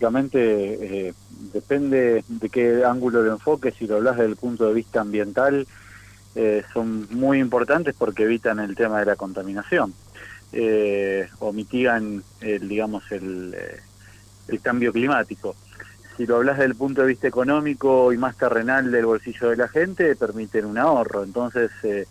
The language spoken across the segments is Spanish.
básicamente depende de qué ángulo lo enfoques. Si lo hablas desde el punto de vista ambiental, son muy importantes porque evitan el tema de la contaminación, o mitigan el cambio climático. Si lo hablas desde el punto de vista económico y más terrenal del bolsillo de la gente, permiten un ahorro. Entonces,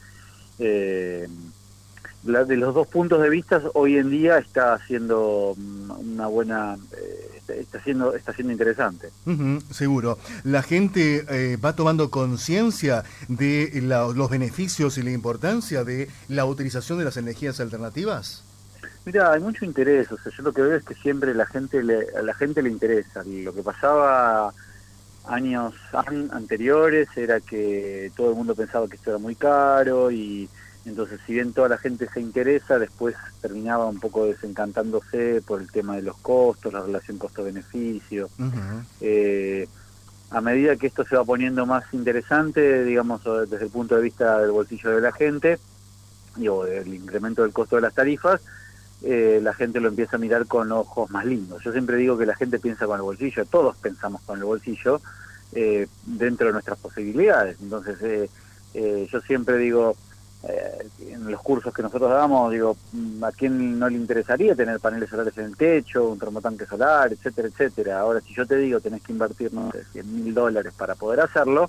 de los dos puntos de vista, hoy en día está haciendo una buena, está siendo interesante. Seguro. La gente va tomando conciencia de los beneficios y la importancia de la utilización de las energías alternativas. Mira, hay mucho interés. O sea, yo lo que veo es que siempre a la gente le interesa. Lo que pasaba años anteriores era que todo el mundo pensaba que esto era muy caro, y entonces, si bien toda la gente se interesa, después terminaba un poco desencantándose por el tema de los costos, la relación costo-beneficio. A medida que esto se va poniendo más interesante, digamos, desde el punto de vista del bolsillo de la gente, o del incremento del costo de las tarifas, la gente lo empieza a mirar con ojos más lindos. Yo siempre digo que la gente piensa con el bolsillo, todos pensamos con el bolsillo, dentro de nuestras posibilidades. Entonces, yo siempre digo, en los cursos que nosotros damos, digo, ¿a quién no le interesaría tener paneles solares en el techo, un termotanque solar, etcétera, etcétera? Ahora, si yo te digo tenés que invertir, no sé, $100.000 para poder hacerlo,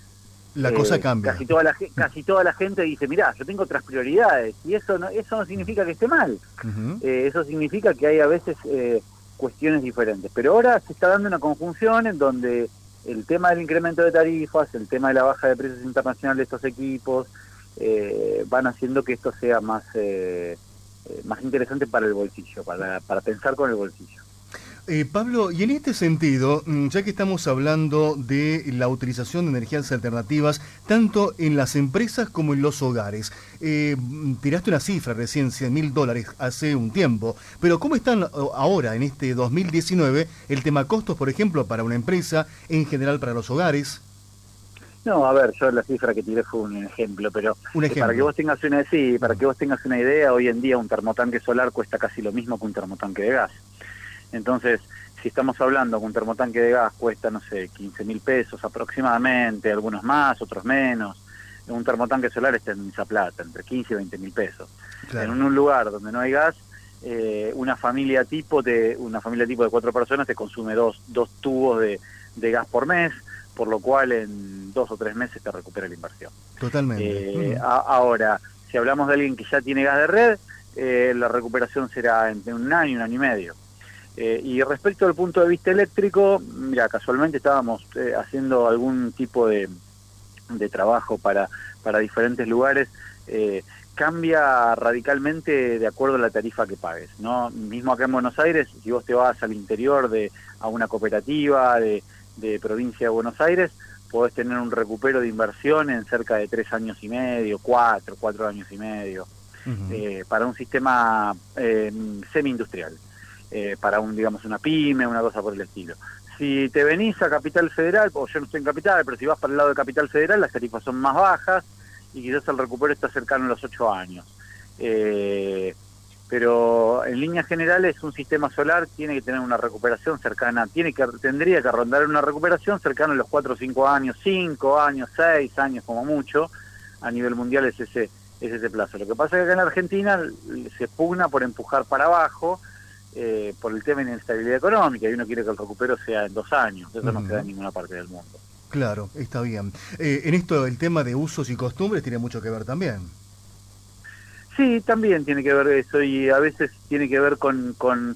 La cosa cambia. casi toda la gente dice, mirá, yo tengo otras prioridades, y eso no significa que esté mal. Eso significa que hay a veces cuestiones diferentes, pero ahora se está dando una conjunción en donde el tema del incremento de tarifas, el tema de la baja de precios internacionales de estos equipos, van haciendo que esto sea más interesante para el bolsillo, para pensar con el bolsillo. Pablo, y en este sentido, ya que estamos hablando de la utilización de energías alternativas, tanto en las empresas como en los hogares, tiraste una cifra recién, $100.000 hace un tiempo, pero ¿cómo están ahora, en este 2019, el tema costos, por ejemplo, para una empresa, en general para los hogares? No, a ver, yo la cifra que tiré fue un ejemplo, pero Un ejemplo. para que vos tengas una idea, hoy en día un termotanque solar cuesta casi lo mismo que un termotanque de gas. Entonces, si estamos hablando que un termotanque de gas cuesta, no sé, 15.000 pesos aproximadamente, algunos más, otros menos, un termotanque solar está en esa plata, entre 15 y 20.000 pesos. Claro. En un lugar donde no hay gas, una familia tipo de 4 personas te consume dos tubos de gas por mes, por lo cual en 2 o 3 meses te recupera la inversión. Totalmente. Ahora, si hablamos de alguien que ya tiene gas de red, la recuperación será entre un año y medio. Y respecto al punto de vista eléctrico, mira, casualmente estábamos haciendo algún tipo de trabajo para diferentes lugares. Cambia radicalmente de acuerdo a la tarifa que pagues, ¿no? Mismo acá en Buenos Aires, si vos te vas al interior a una cooperativa de provincia de Buenos Aires, podés tener un recupero de inversión en cerca de 3 años y medio, 4 años y medio, para un sistema semi-industrial. Para una pyme, una cosa por el estilo. Si te venís a Capital Federal, o yo no estoy en Capital, pero si vas para el lado de Capital Federal, las tarifas son más bajas y quizás el recupero está cercano a los 8 años. Pero en líneas generales, un sistema solar tiene que tener una recuperación cercana, tendría que rondar una recuperación cercana a los 4 o 5 años, 5 años, 6 años como mucho. A nivel mundial es ese plazo. Lo que pasa es que acá en Argentina se pugna por empujar para abajo, por el tema de inestabilidad económica, y uno quiere que el recupero sea en 2 años. Eso no se da en ninguna parte del mundo. Claro, está bien. En esto el tema de usos y costumbres tiene mucho que ver también. Sí, también tiene que ver eso, y a veces tiene que ver con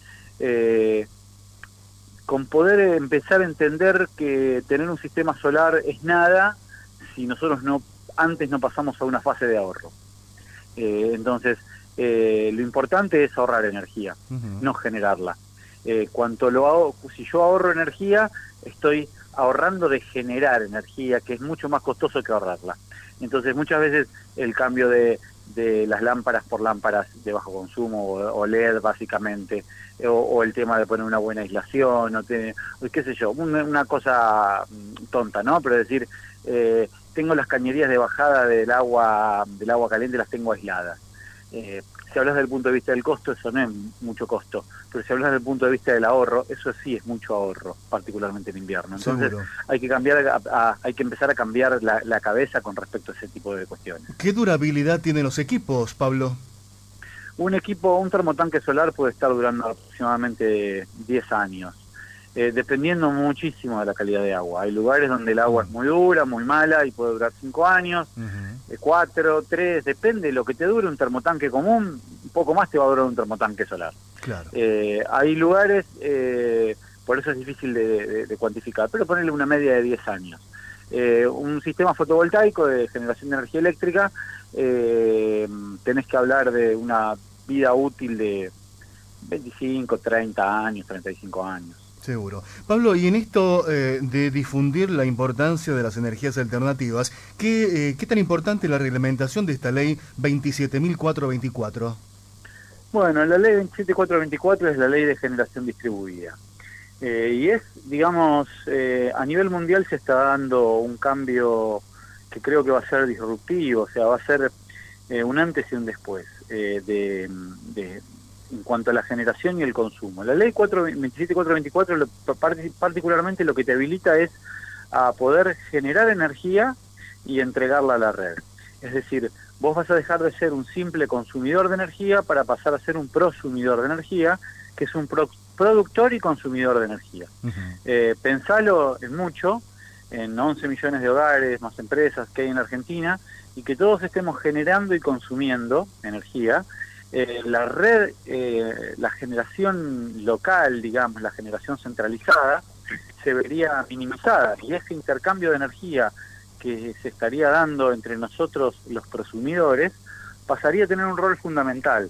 poder empezar a entender que tener un sistema solar es nada si nosotros antes no pasamos a una fase de ahorro. Entonces, lo importante es ahorrar energía, no generarla. Si yo ahorro energía, estoy ahorrando de generar energía, que es mucho más costoso que ahorrarla. Entonces, muchas veces el cambio de las lámparas por lámparas de bajo consumo, o LED básicamente, o el tema de poner una buena aislación, o qué sé yo, una cosa tonta, ¿no? Pero decir, tengo las cañerías de bajada del agua caliente, las tengo aisladas. si hablas del punto de vista del costo, eso no es mucho costo, pero si hablas del punto de vista del ahorro, eso sí es mucho ahorro, particularmente en invierno. Entonces Seguro. hay que hay que empezar a cambiar la cabeza con respecto a ese tipo de cuestiones. ¿Qué durabilidad tienen los equipos, Pablo? Un termotanque solar puede estar durando aproximadamente 10 años. Dependiendo muchísimo de la calidad de agua. Hay lugares donde el agua es muy dura, muy mala y puede durar 5 años, 4, 3, depende de lo que te dure un termotanque común, un poco más te va a durar un termotanque solar. Claro. Hay lugares, por eso es difícil de cuantificar, pero ponerle una media de 10 años. Un sistema fotovoltaico de generación de energía eléctrica, tenés que hablar de una vida útil de 25, 30 años, 35 años. Seguro. Pablo, y en esto de difundir la importancia de las energías alternativas, ¿qué tan importante es la reglamentación de esta ley 27.424? Bueno, la ley 27424 es la ley de generación distribuida. Y es, digamos, a nivel mundial se está dando un cambio que creo que va a ser disruptivo, o sea, va a ser un antes y un después en cuanto a la generación y el consumo. La ley 27424 particularmente lo que te habilita es a poder generar energía y entregarla a la red. Es decir, vos vas a dejar de ser un simple consumidor de energía para pasar a ser un prosumidor de energía, que es un productor y consumidor de energía. Pensalo en mucho, en 11 millones de hogares, más empresas que hay en Argentina, y que todos estemos generando y consumiendo energía. La red, la generación local, digamos, la generación centralizada, se vería minimizada, y ese intercambio de energía que se estaría dando entre nosotros los prosumidores pasaría a tener un rol fundamental.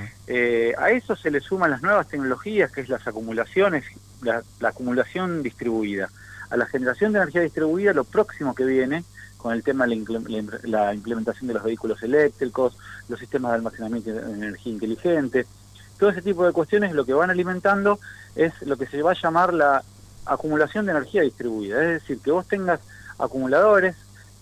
A eso se le suman las nuevas tecnologías, que es las acumulaciones, la acumulación distribuida. A la generación de energía distribuida, lo próximo que viene con el tema de la implementación de los vehículos eléctricos, los sistemas de almacenamiento de energía inteligente, todo ese tipo de cuestiones lo que van alimentando es lo que se va a llamar la acumulación de energía distribuida, es decir, que vos tengas acumuladores,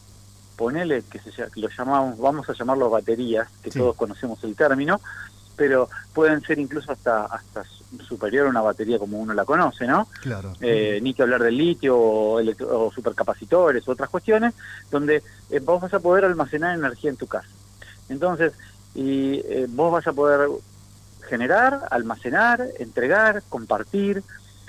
ponele que lo llamamos, vamos a llamarlos baterías, que sí, todos conocemos el término, pero pueden ser incluso hasta superior a una batería como uno la conoce, ¿no? Claro. Ni que hablar del litio o supercapacitores u otras cuestiones, donde vos vas a poder almacenar energía en tu casa. Entonces, vos vas a poder generar, almacenar, entregar, compartir.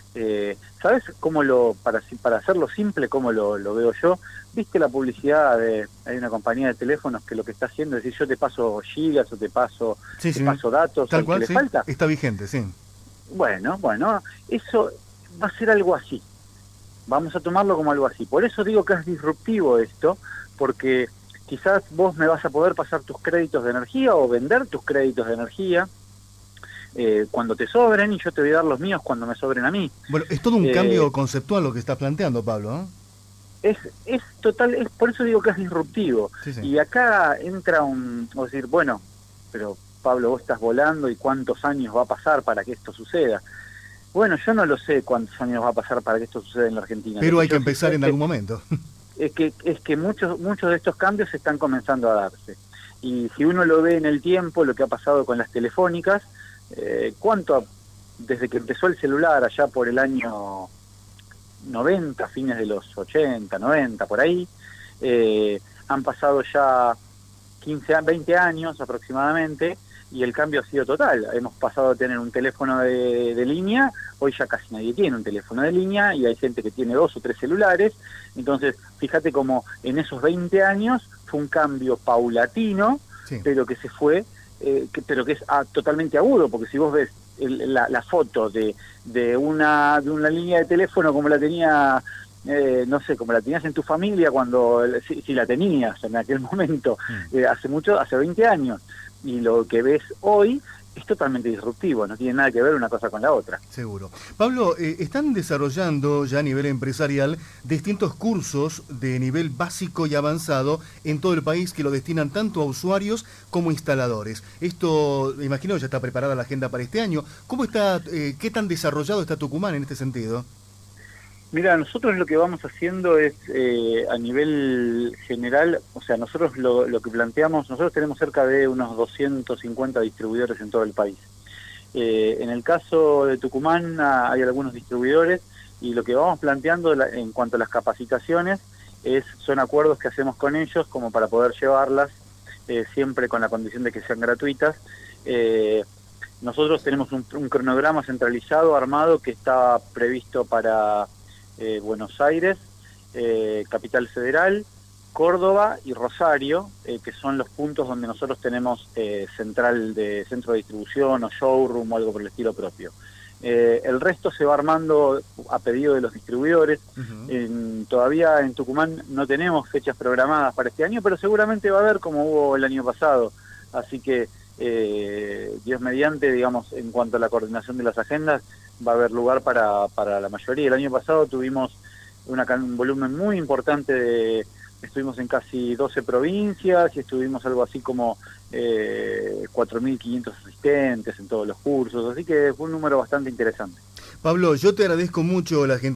¿Sabes cómo para hacerlo simple, cómo lo veo yo? ¿Viste la publicidad hay una compañía de teléfonos que lo que está haciendo es decir, yo te paso gigas o te paso datos tal al cual, que le sí, falta? está vigente, sí. Bueno, eso va a ser algo así. Vamos a tomarlo como algo así. Por eso digo que es disruptivo esto, porque quizás vos me vas a poder pasar tus créditos de energía o vender tus créditos de energía cuando te sobren, y yo te voy a dar los míos cuando me sobren a mí. Bueno, es todo un cambio conceptual lo que estás planteando, Pablo, ¿eh? Es total, por eso digo que es disruptivo. Sí, sí. Y acá entra decir, bueno, pero Pablo, vos estás volando, ¿y cuántos años va a pasar para que esto suceda? Bueno, yo no lo sé cuántos años va a pasar para que esto suceda en la Argentina. Pero hay que empezar en algún momento. Es que muchos de estos cambios están comenzando a darse. Y si uno lo ve en el tiempo, lo que ha pasado con las telefónicas, desde que empezó el celular allá por el año 90, fines de los 80, 90, por ahí, han pasado ya 20 años aproximadamente, y el cambio ha sido total. Hemos pasado a tener un teléfono de línea, hoy ya casi nadie tiene un teléfono de línea, y hay gente que tiene 2 o 3 celulares. Entonces, fíjate cómo en esos 20 años fue un cambio paulatino, sí, pero que se fue, pero que es totalmente agudo, porque si vos ves la foto de una línea de teléfono como la tenía, no sé, como la tenías en tu familia cuando, si la tenías en aquel momento, hace 20 años, y lo que ves hoy es totalmente disruptivo, no tiene nada que ver una cosa con la otra. Seguro. Pablo, están desarrollando ya a nivel empresarial distintos cursos de nivel básico y avanzado en todo el país que lo destinan tanto a usuarios como instaladores. Esto, me imagino, ya está preparada la agenda para este año. ¿Cómo está, qué tan desarrollado está Tucumán en este sentido? Mira, nosotros lo que vamos haciendo es, a nivel general, o sea, nosotros lo que planteamos, nosotros tenemos cerca de unos 250 distribuidores en todo el país. En el caso de Tucumán hay algunos distribuidores y lo que vamos planteando en cuanto a las capacitaciones son acuerdos que hacemos con ellos como para poder llevarlas, siempre con la condición de que sean gratuitas. Nosotros tenemos un cronograma centralizado, armado, que está previsto para Buenos Aires, Capital Federal, Córdoba y Rosario, que son los puntos donde nosotros tenemos centro de distribución o showroom o algo por el estilo propio. El resto se va armando a pedido de los distribuidores. Todavía en Tucumán no tenemos fechas programadas para este año, pero seguramente va a haber, como hubo el año pasado. Así que, Dios mediante, digamos, en cuanto a la coordinación de las agendas, va a haber lugar para la mayoría. El año pasado tuvimos un volumen muy importante estuvimos en casi 12 provincias y estuvimos algo así como 4.500 asistentes en todos los cursos, así que fue un número bastante interesante. Pablo, yo te agradezco mucho la gente.